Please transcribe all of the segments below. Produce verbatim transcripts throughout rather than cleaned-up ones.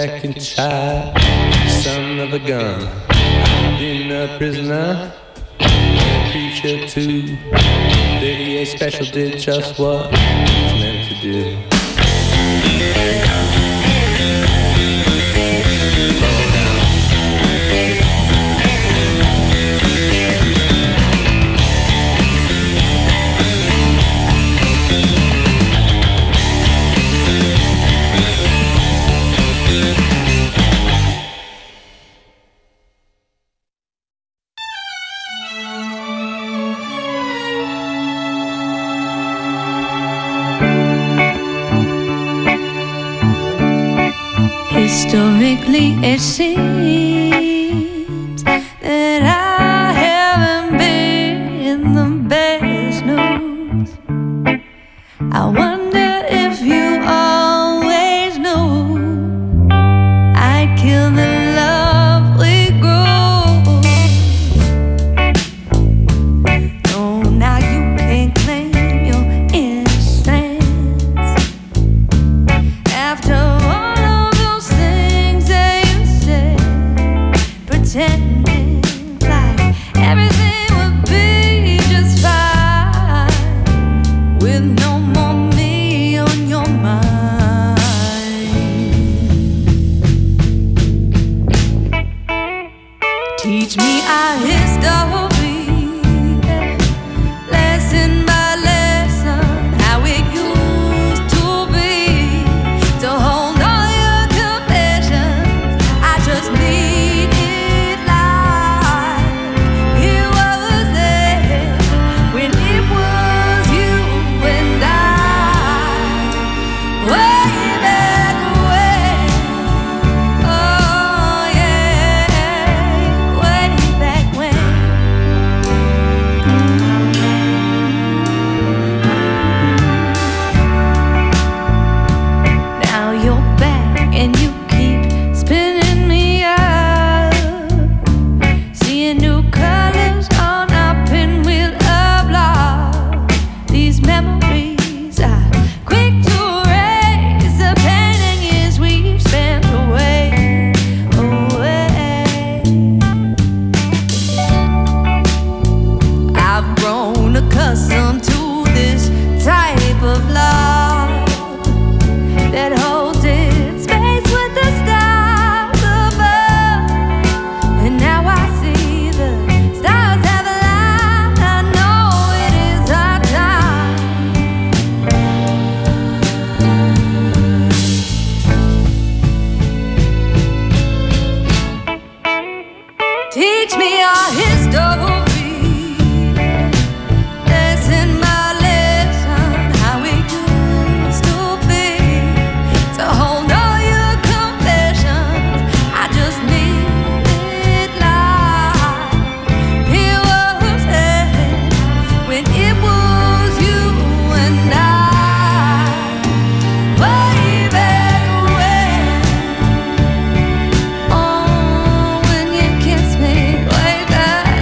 second child, son of a gun. I've been a prisoner, a preacher too. thirty-eight special did just what it was meant to do. Historically, it seems that I haven't been the best news. I wonder if you always knew I'd kill the love we grew. Oh, now you can't claim your innocence after pretending like everything would be just fine with no more me on your mind. Teach me our history, lesson by lesson, how it used to be, to hold all your confessions. I just need accustomed to this type of love that holds its space with the stars above. And now I see the stars have aligned. I know it is our time. Teach me our history. Way back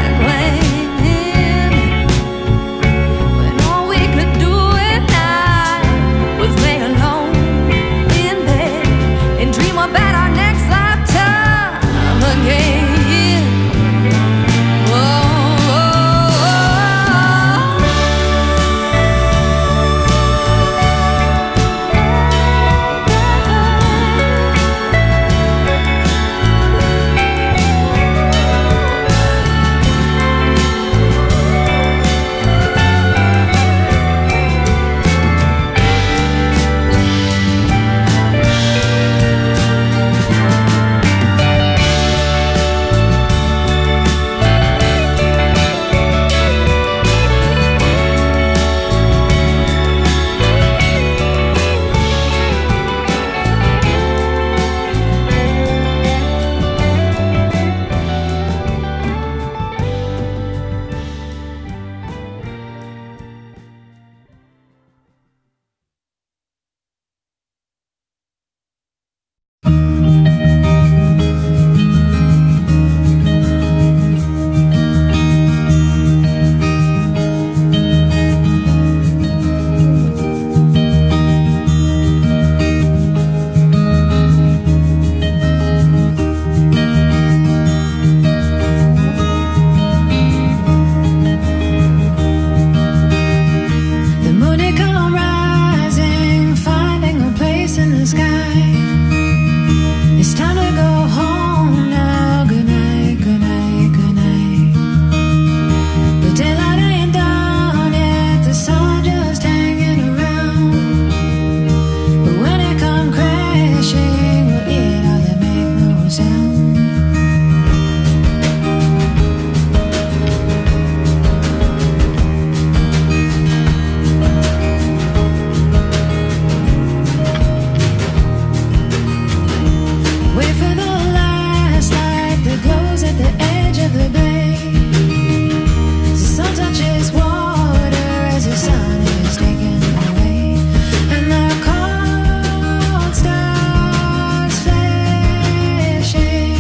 Stars flashing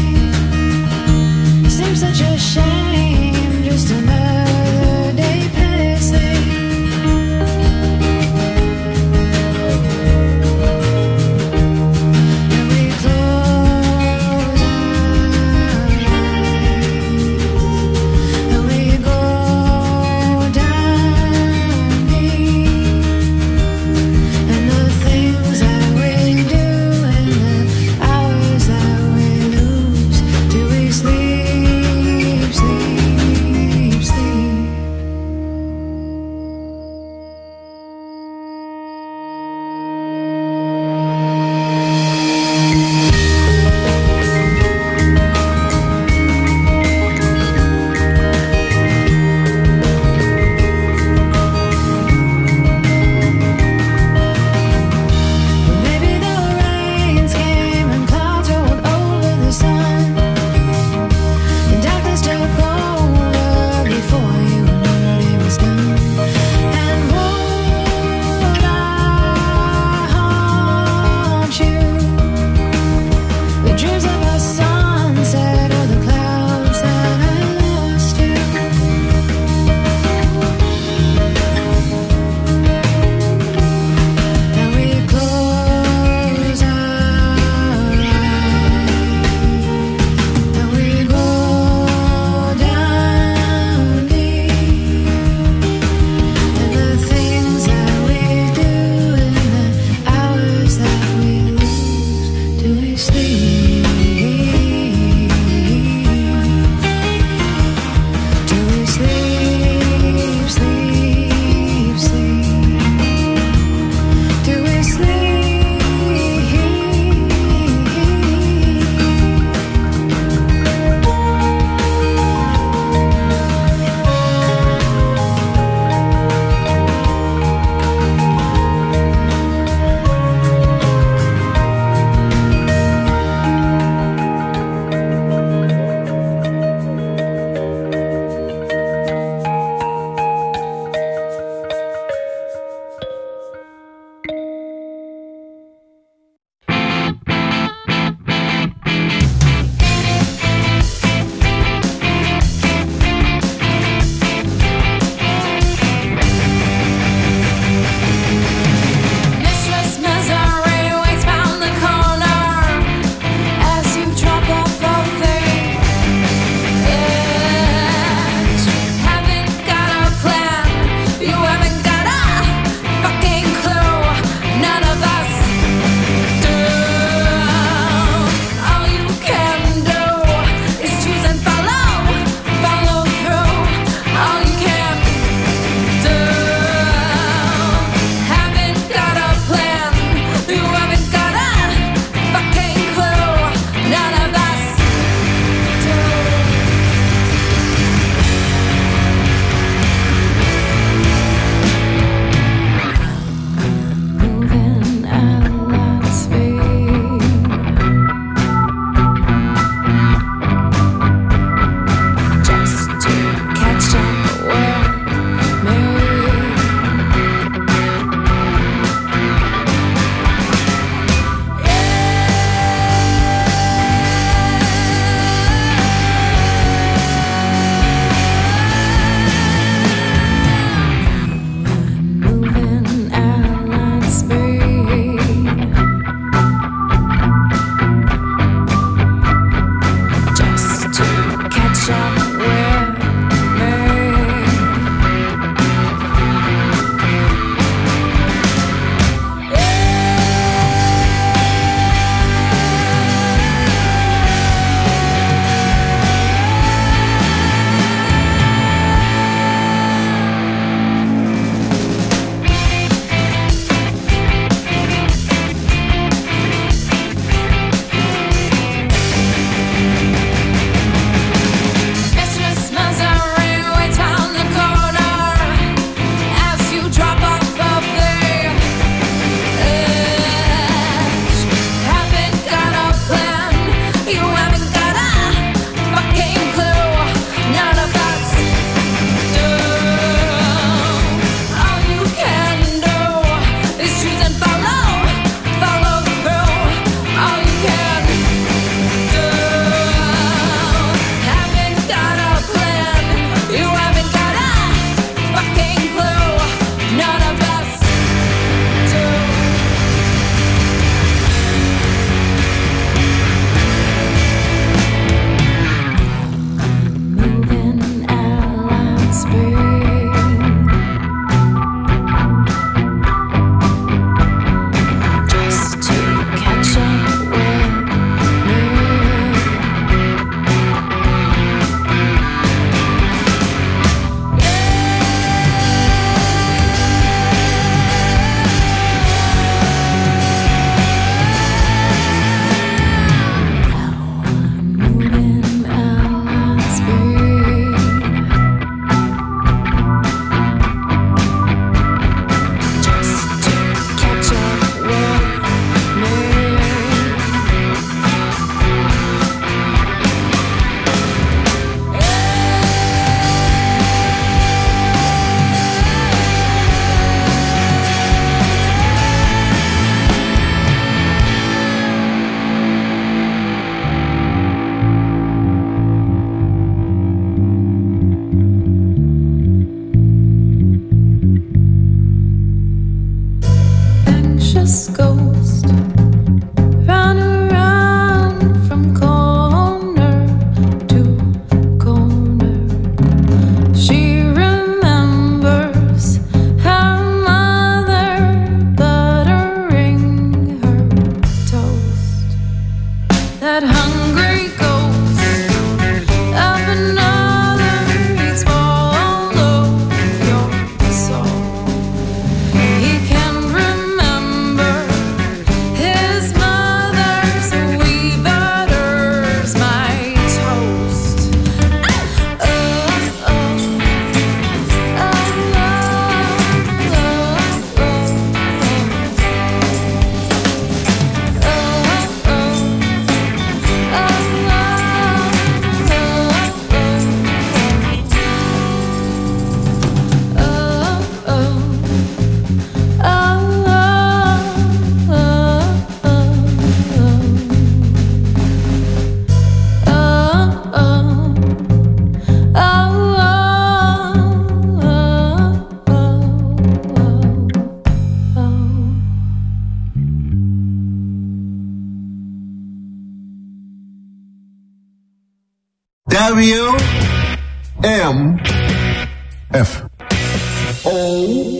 W M F O.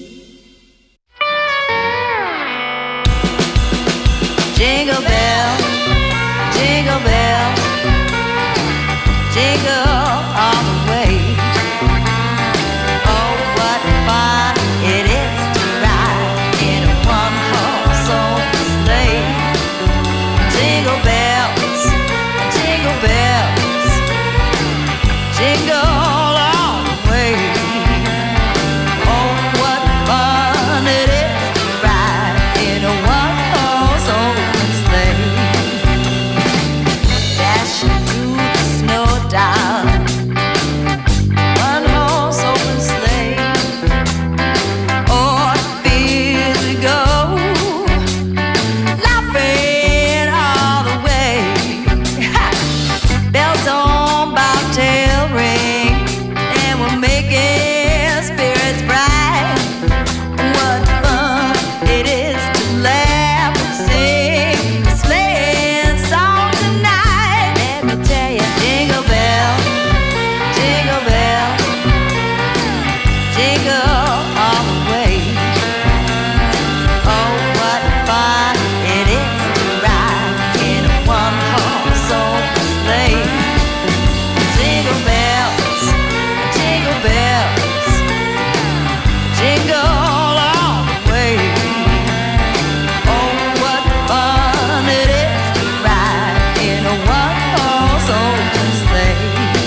Jingle bell, jingle bell, jingle all the way. Oh, what fun it is to ride in a one-horse open sleigh. Jingle bells, jingle bells, jingle all the way. Oh, what fun it is to ride in a one-horse open sleigh. Dashing through the snow, darling, one-horse open sleigh. Oh, it feels to go, laughing all the way. Ha! Bells on, bobtail ring, and we're making spirits bright. What fun it is to laugh and sing a sleighing song tonight. Let me tell you, jingle bell, jingle bell, jingle all the way. Oh, what fun it is to ride in a one-horse open sleigh. Jingle bells, jingle bells, jingle all the way. Oh, what fun it is to ride in a one-horse open sleigh.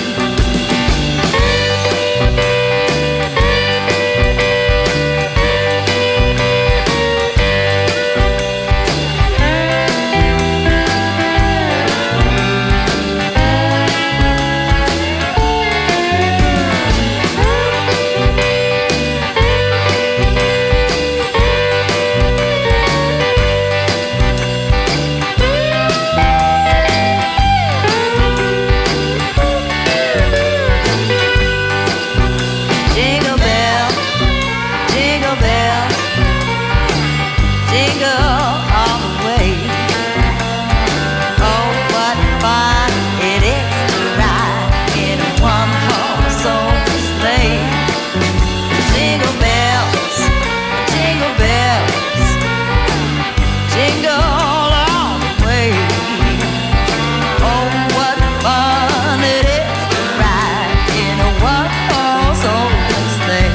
Jingle bell, jingle bell, jingle all the way. Oh, what fun it is to ride in a one-horse open sleigh. Jingle bells, jingle bells, jingle all the way. Oh, what fun it is to ride in a one-horse open sleigh.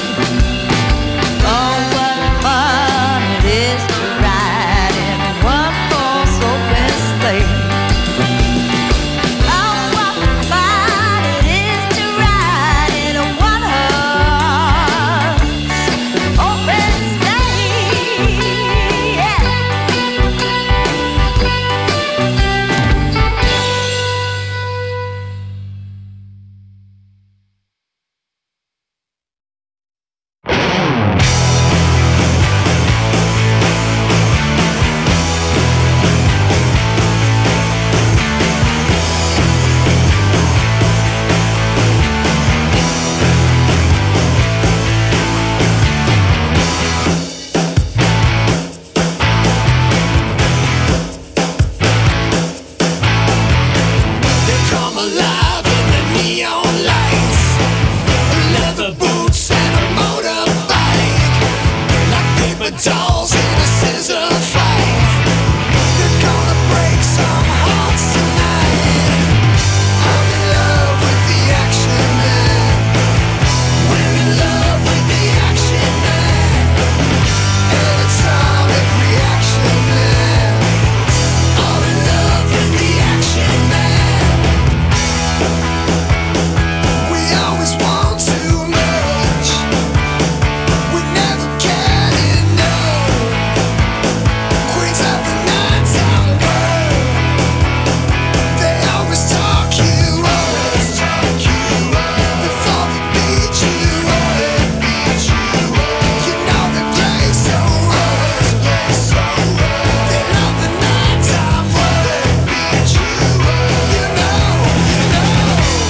Oh, what fun it is to ride in a one-horse open sleigh. Oh, what fun it is to ride in a one-horse open sleigh. Yeah. They come alive in the neon lights, leather boots and a motorbike, like paper dolls in a scissor fight. They're gonna break some hearts tonight. I'm in love with the action man. We're in love with the action man. Electronic reaction man. I'm in love with the action man. We always want too much. We never can enough. Queens of the nighttime world. They always talk you up. Before they beat you up. You know they play so rough. They love the nighttime world. You know, you know.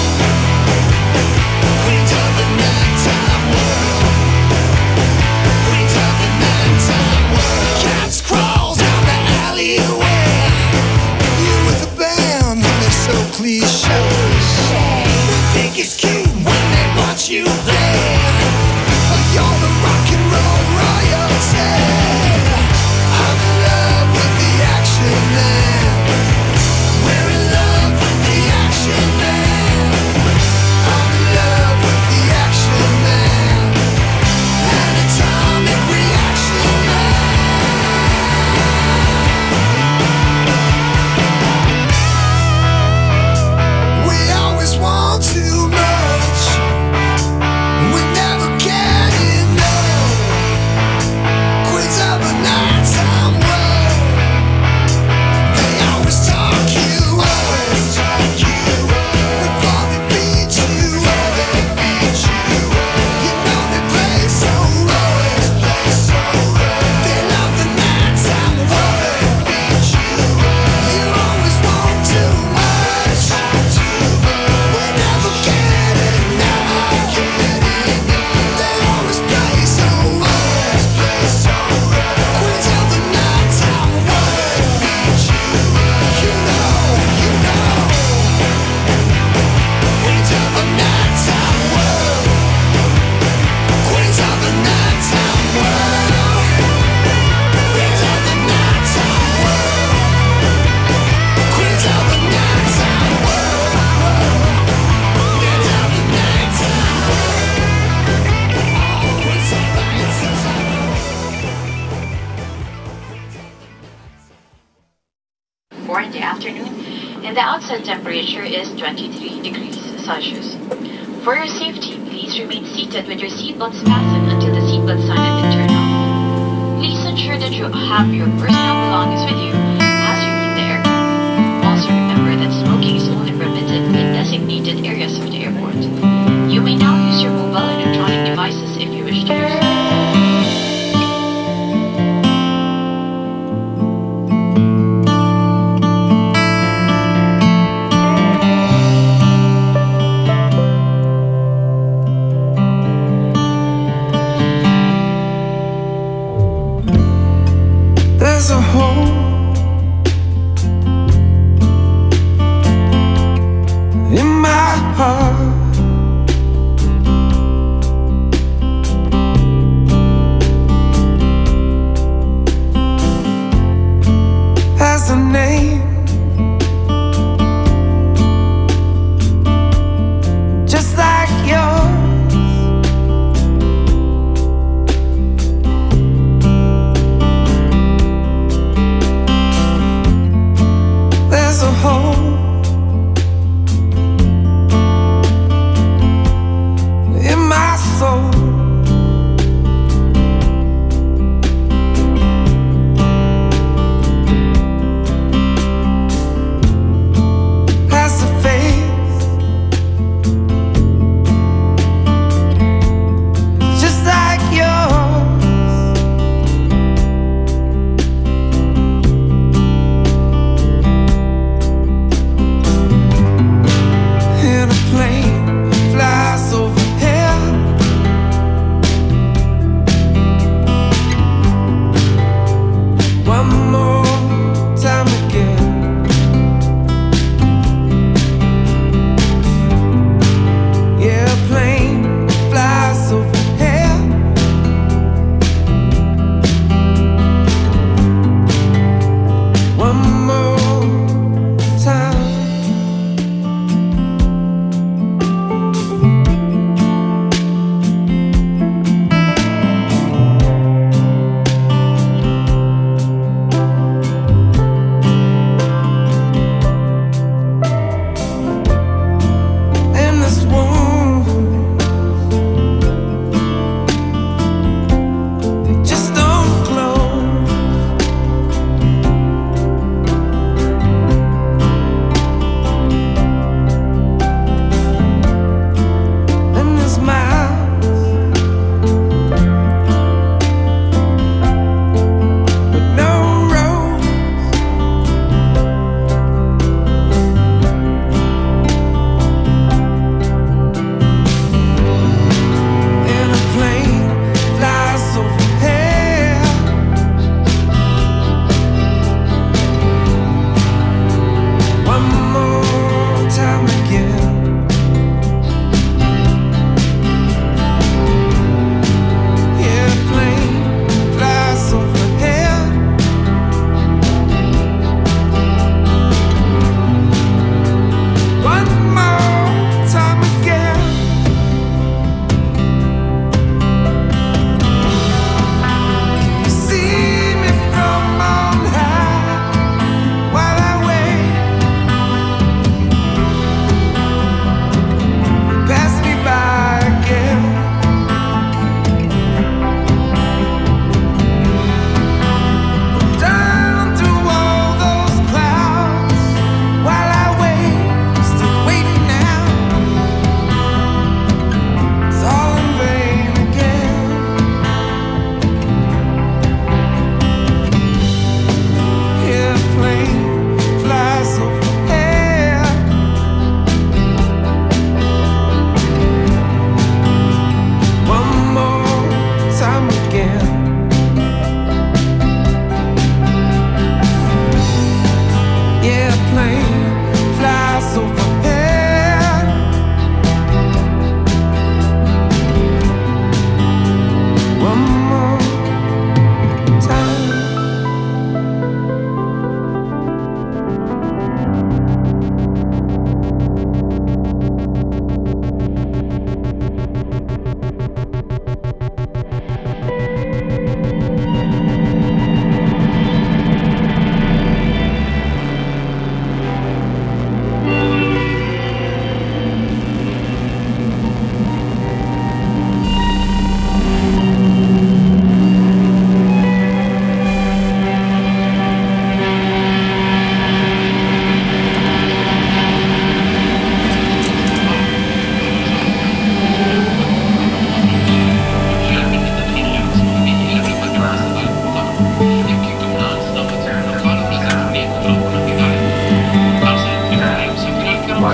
Queens of the nighttime world. Queens of the nighttime world. Cats crawl down the alleyway. You with a band, they're so cliche. outside temperature is twenty-three degrees Celsius. For your safety, please remain seated with your seatbelts fastened until the seatbelt sign has been turned off. Please ensure that you have your personal belongings with you as you leave the aircraft. Also remember that smoking is only permitted in designated areas of the airport. You may now use your mobile and electronic devices if you wish to do so. There's a hole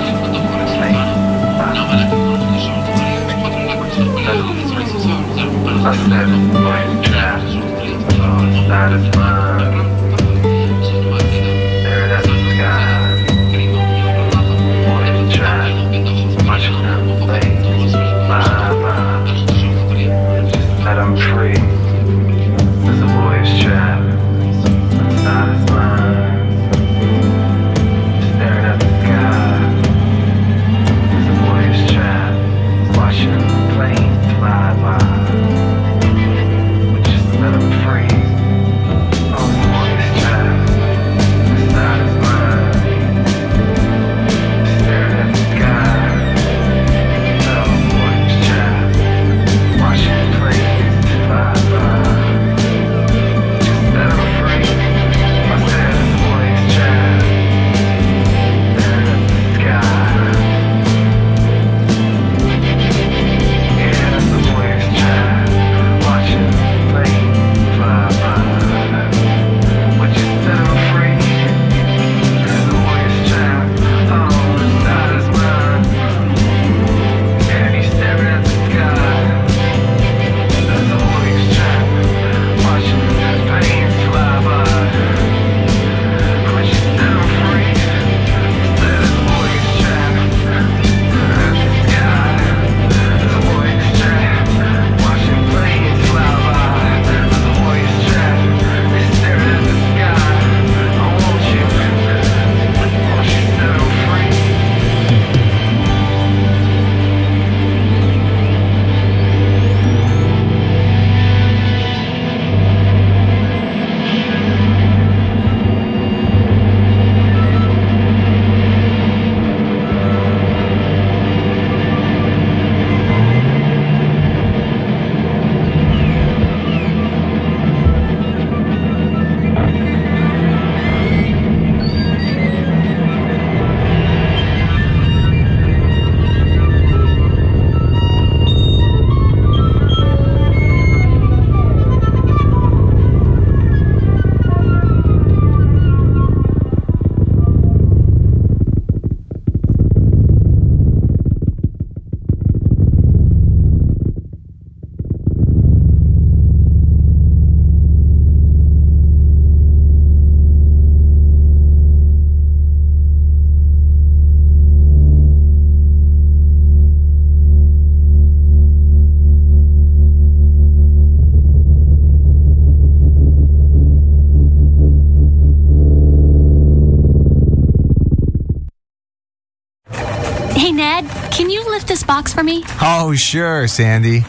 Can you lift this box for me? Oh, sure, Sandy.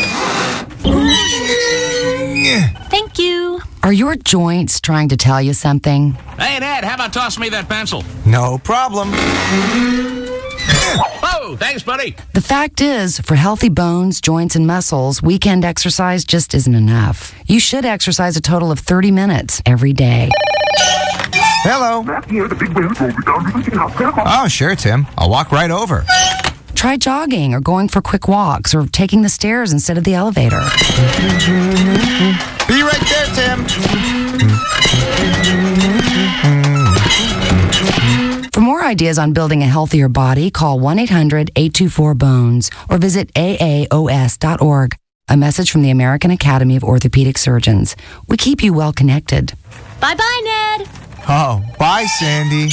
Thank you. Are your joints trying to tell you something? Hey, Ned, how about tossing me that pencil? No problem. Oh, thanks, buddy. The fact is, for healthy bones, joints, and muscles, weekend exercise just isn't enough. You should exercise a total of thirty minutes every day. Hello. Oh, sure, Tim. I'll walk right over. Try jogging or going for quick walks or taking the stairs instead of the elevator. Be right there, Tim. For more ideas on building a healthier body, call one eight hundred eight two four bones or visit A A O S dot org. A message from the American Academy of Orthopedic Surgeons. We keep you well connected. Bye-bye, Ned. Oh, bye, Sandy.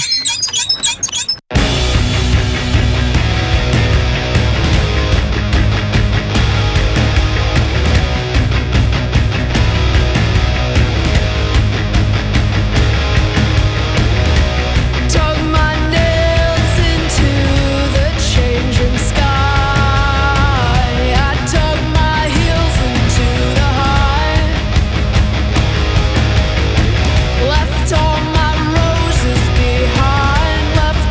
Left all my roses behind, left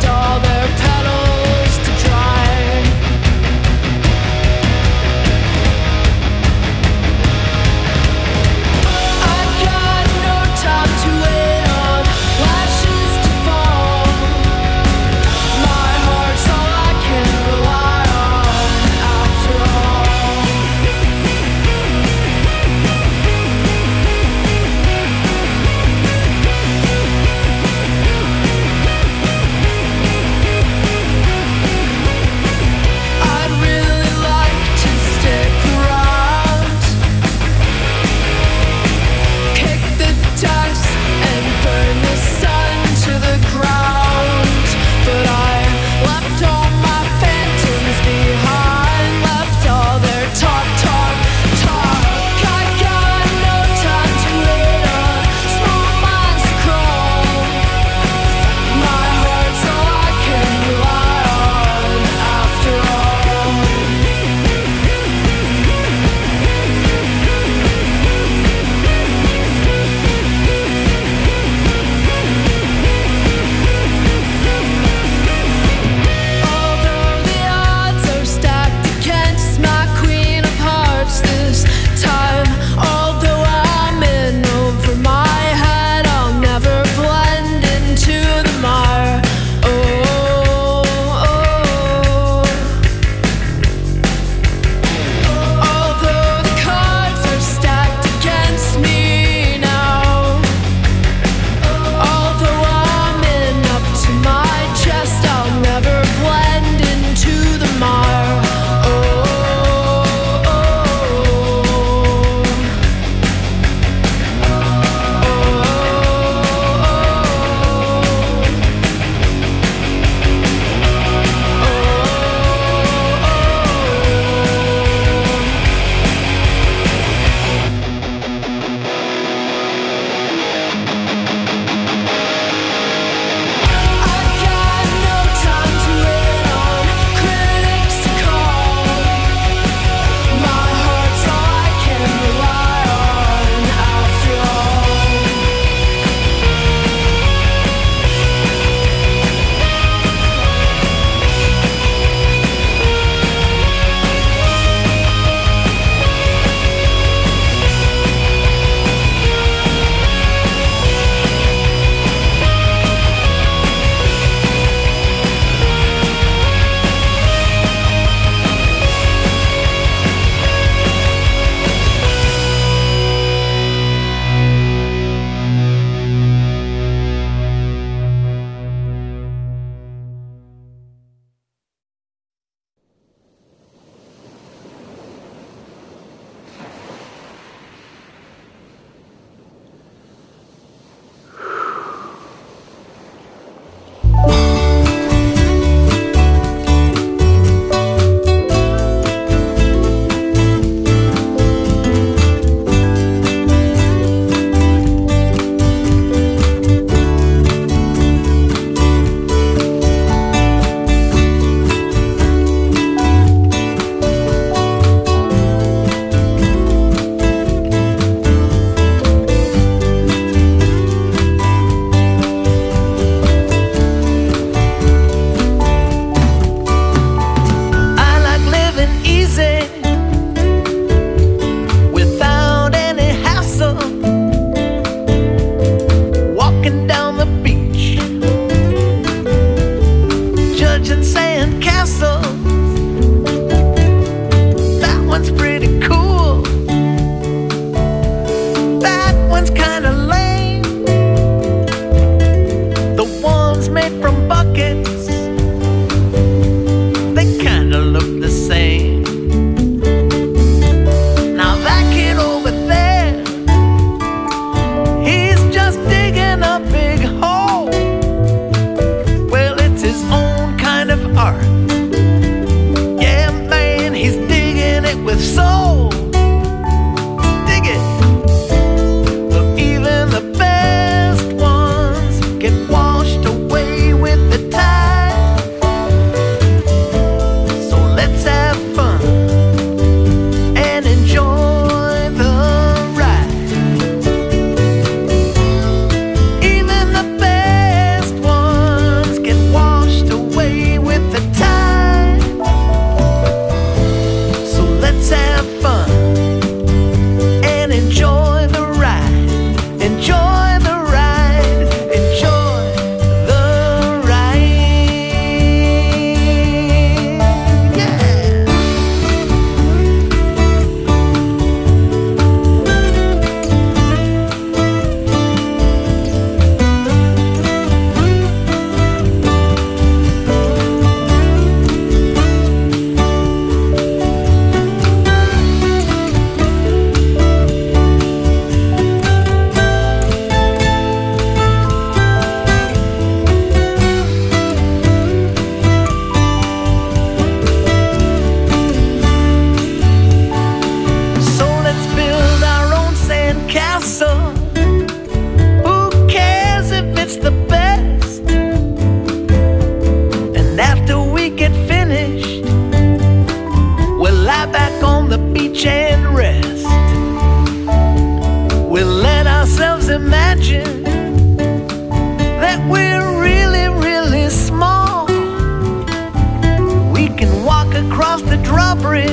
across the drawbridge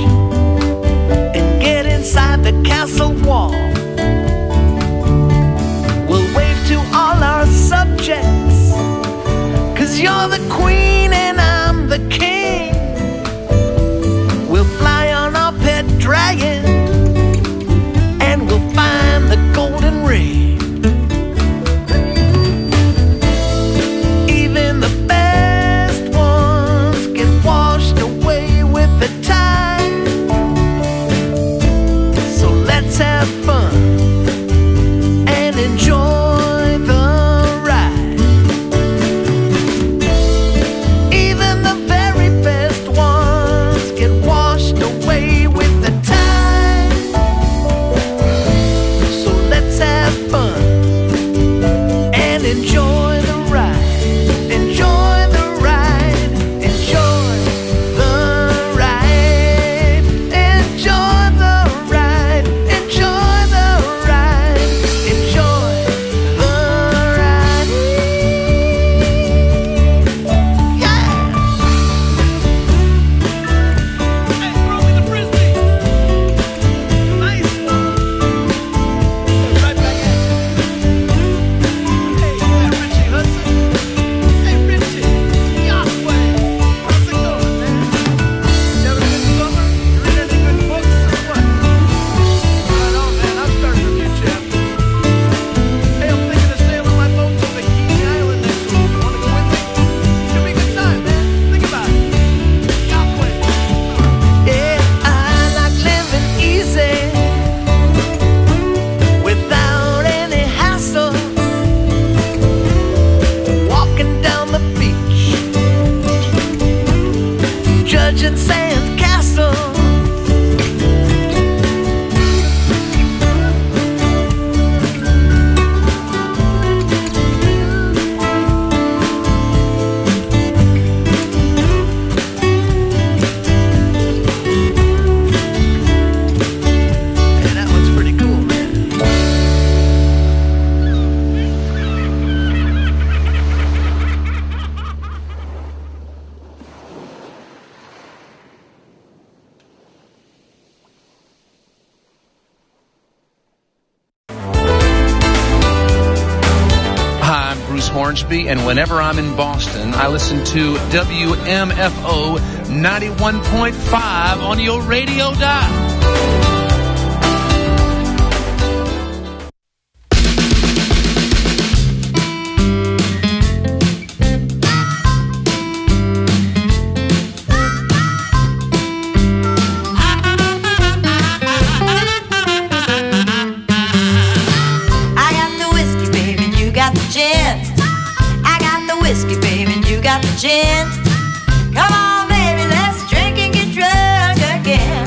and get inside the castle wall. We'll wave to all our subjects, 'cause you're the queen and I'm the king. We'll fly on our pet dragon and we'll find the golden ring. Even the best ones get washed away with the tide. So let's have fun and enjoy the ride. Even the very best ones get washed away with the tide. So let's have fun and enjoy the ride. Enjoy the ride. Enjoy the ride. Enjoy the ride. Enjoy the ride. Enjoy the ride. Yeah. Hey, throw me the frisbee. Nice. Right back at you. Hey, hey, Richie Hudson. Hey, Richie. Yahweh. How's it going, man? You having a good summer? You read any good books or what? Right on, man. I'm starting a new chapter. Hey, I'm thinking of sailing my boat to Bikini Island next week. You wanna go with me? It's gonna be a good time, man. Think about it. Yahweh. Yeah, I like living easy without any hassle. Walking down the beach, judging sand castles. And that one's pretty cool, man. Hi, I'm Bruce Hornsby, and whenever I'm in Boston, I listen to W M F O ninety-one point five on your radio dial. I got the whiskey, baby, and you got the gin. I got the whiskey, baby, and you got the gin. Come on, baby, let's drink and get drunk again.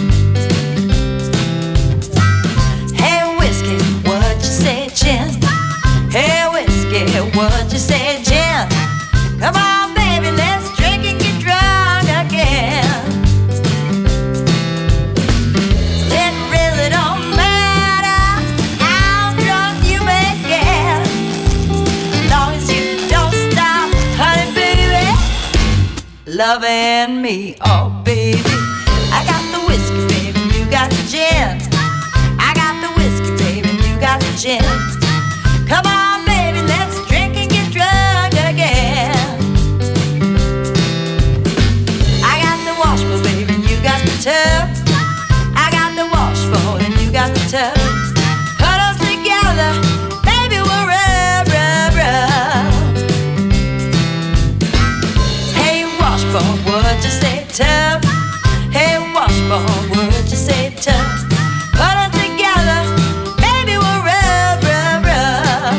Hey, whiskey, what you say, gin? Hey, whiskey, what you say, gin? Come on, baby, let's drink and get drunk again. It really don't matter how drunk you may get, long as you don't stop, honey, baby, loving me, oh baby. I got the whiskey, baby, you got the gin. I got the whiskey, baby, you got the gin. Come on, baby, let's drink and get drunk again. I got the washboard, baby, and you got the tub. I got the washboard and you got the tub. Put them together, baby, we'll rub, rub, rub. Hey, washboard, what you say, tub? Hey, washboard, what you say, tub? Put them together, baby, we'll rub, rub, rub.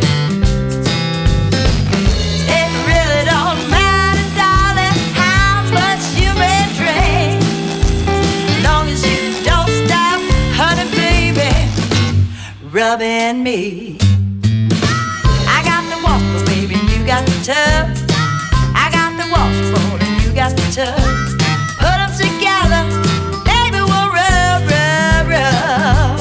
It really don't matter, darling, how much you may drink, long as you don't stop, honey, baby, rubbing me. I got the washboard, baby, and you got the tub. I got the washboard and you got the tub. Put them together, baby, we'll rub, rub, rub.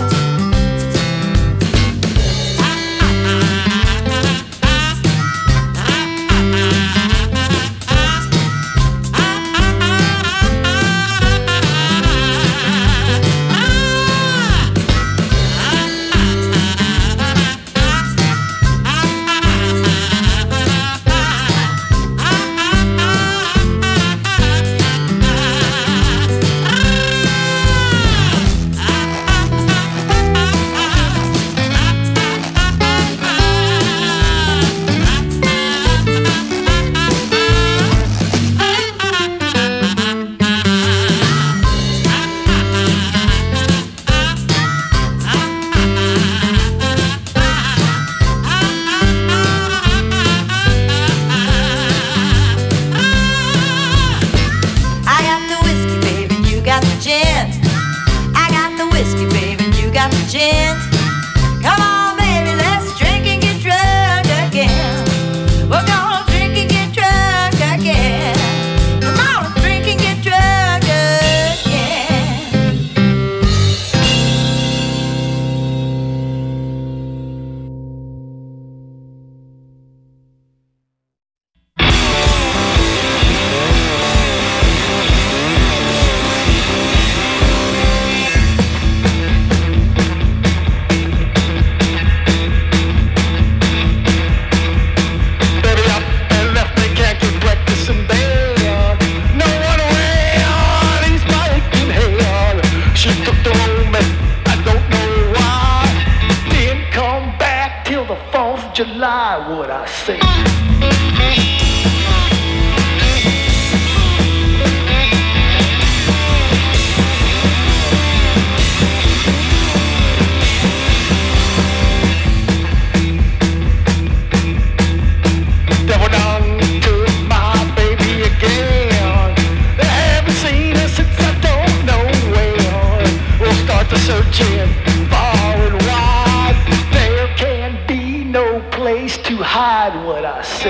searching far and wide. There can be no place to hide what I say.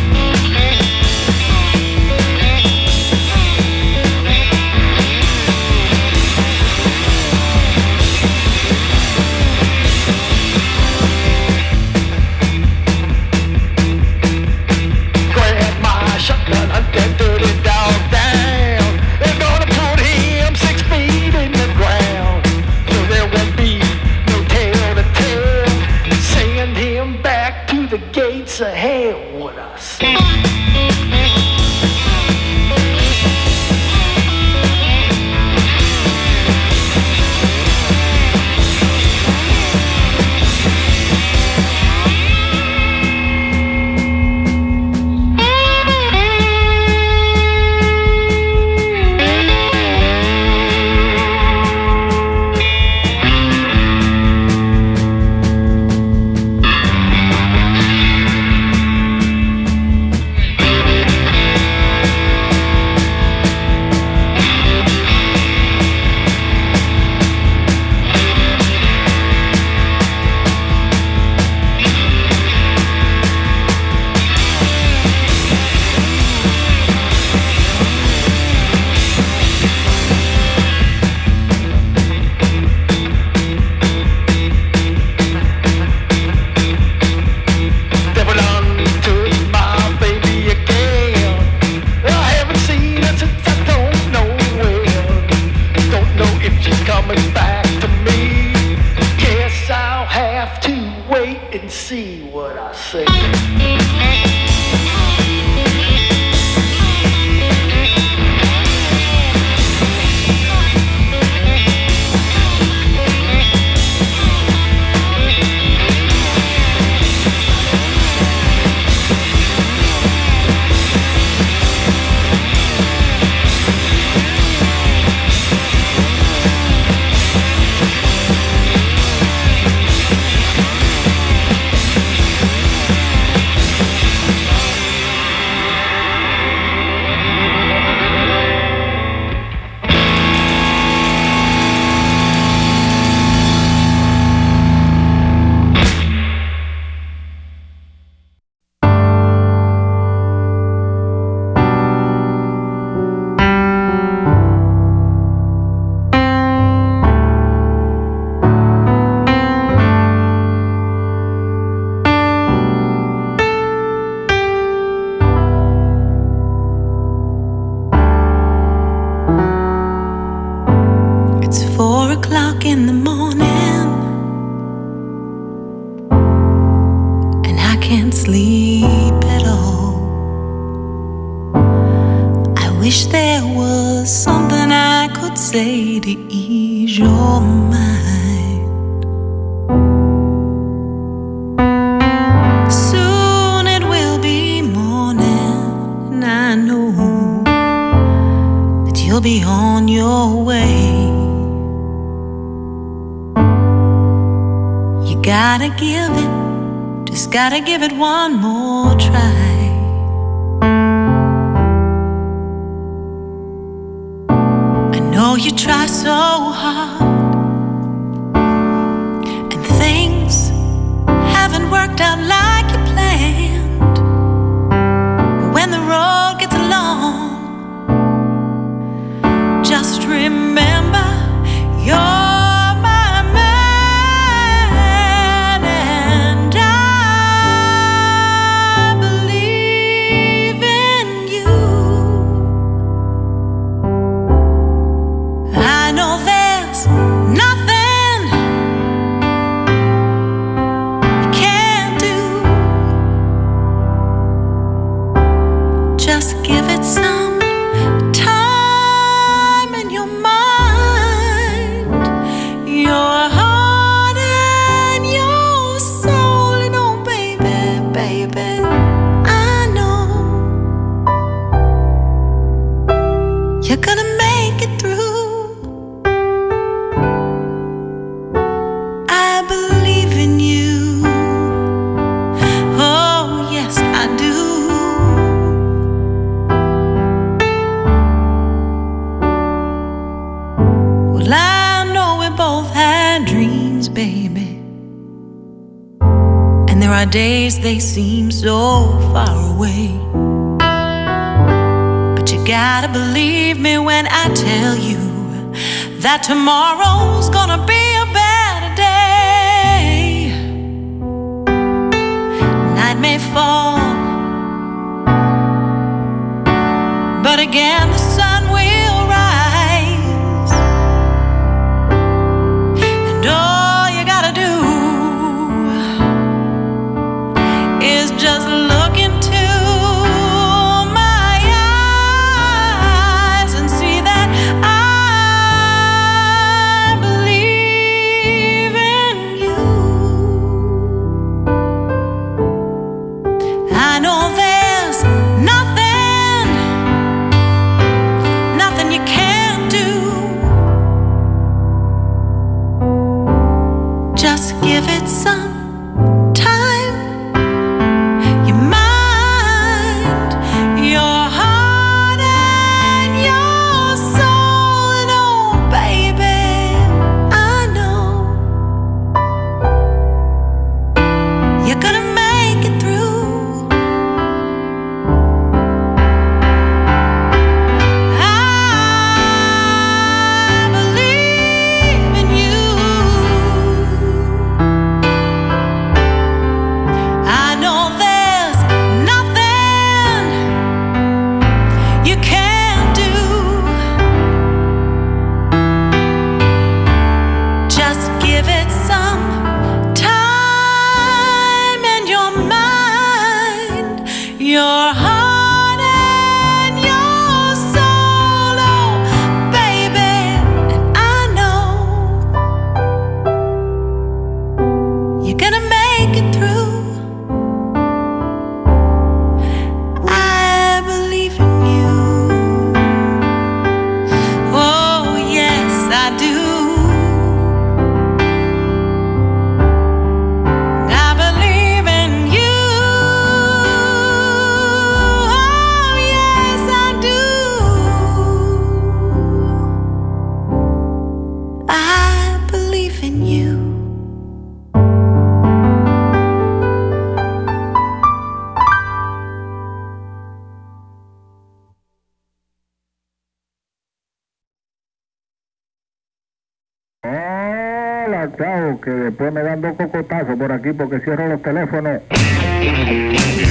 Shotgun, hunt that dirty dog down. They're gonna put him six feet in the ground, so there won't be no tale to tell. Send him back to the gates of hell, what I say. Gotta give it one more try. I know you try so hard, and things haven't worked out like you planned. But when the road gets long, just remember you're both have our days, they seem so far away. But you gotta believe me when I tell you that tomorrow's gonna be a better day. Night may fall, but again the sun will rise. And all you gotta do is just look into my eyes and see that I believe in you. I know there's nothing, nothing you can't do. Just give it some time. Your mind, your heart, and your soul. And oh, baby, I know you're gonna make it through. I believe in you. I know there's nothing you can't do. Just give it some time, and your mind, your heart, and your soul. Oh, baby, and I know you're gonna make it through. I believe in you. Oh, yes, I do. I believe in you. Oh, yes, I do. I believe in you. Hola, chao, que después me dan dos cocotazos por aquí porque cierro los teléfonos.